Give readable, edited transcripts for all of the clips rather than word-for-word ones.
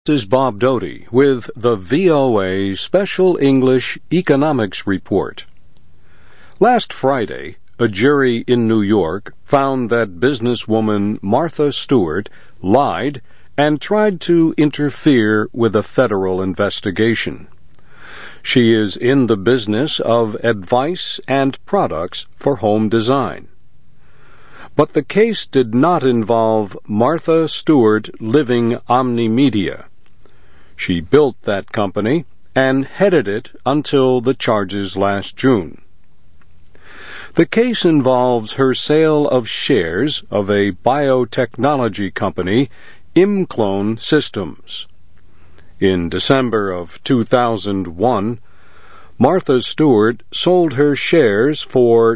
This is Bob Doty with the VOA Special English Economics Report. Last Friday, a jury in New York found that businesswoman Martha Stewart lied and tried to interfere with a federal investigation. She is in the business of advice and products for home design. But the case did not involve Martha Stewart Living Omnimedia. She built that company and headed it until the charges last June. The case involves her sale of shares of a biotechnology company, ImClone Systems. In December of 2001, Martha Stewart sold her shares for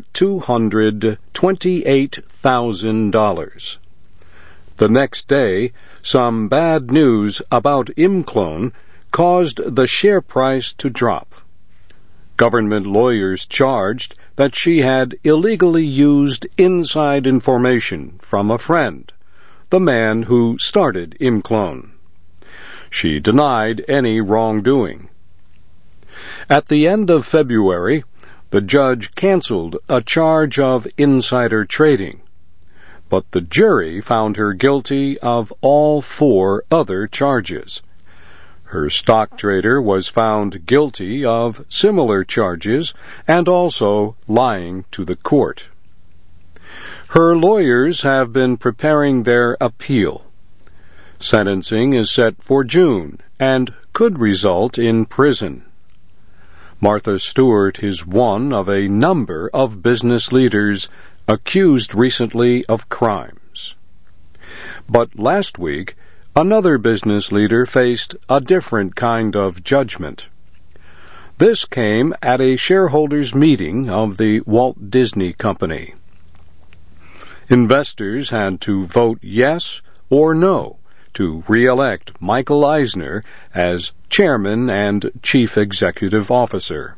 $228,000. The next day, some bad news about ImClone caused the share price to drop. Government lawyers charged that she had illegally used inside information from a friend, the man who started ImClone. She denied any wrongdoing. At the end of February, the judge canceled a charge of insider trading, but the jury found her guilty of all 4 other charges. Her stock trader was found guilty of similar charges and also lying to the court. Her lawyers have been preparing their appeal. Sentencing is set for June and could result in prison. Martha Stewart is one of a number of business leaders accused recently of crimes. But last week, another business leader faced a different kind of judgment. This came at a shareholders' meeting of the Walt Disney Company. Investors had to vote yes or no to re-elect Michael Eisner as chairman and chief executive officer.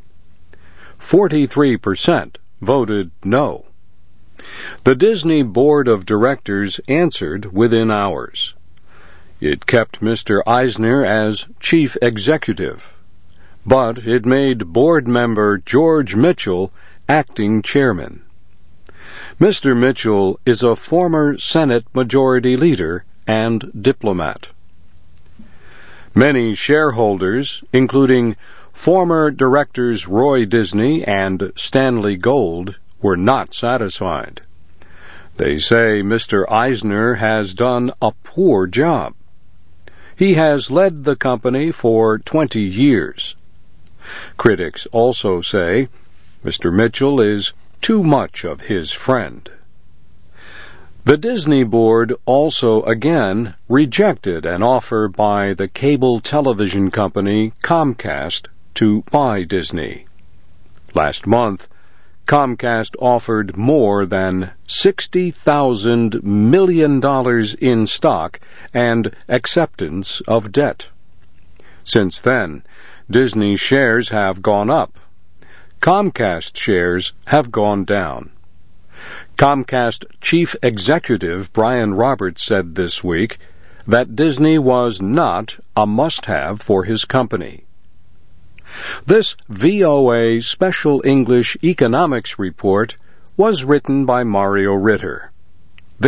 43% voted no. The Disney Board of Directors answered within hours. It kept Mr. Eisner as chief executive, but it made board member George Mitchell acting chairman. Mr. Mitchell is a former Senate Majority Leader and diplomat. Many shareholders, including former directors Roy Disney and Stanley Gold, were not satisfied. They say Mr. Eisner has done a poor job. He has led the company for 20 years. Critics also say Mr. Mitchell is too much of his friend. The Disney board also again rejected an offer by the cable television company Comcast to buy Disney. Last month, Comcast offered more than $60,000 million in stock and acceptance of debt. Since then, Disney shares have gone up. Comcast shares have gone down. Comcast chief executive Brian Roberts said this week that Disney was not a must-have for his company. This VOA Special English Economics Report was written by Mario Ritter.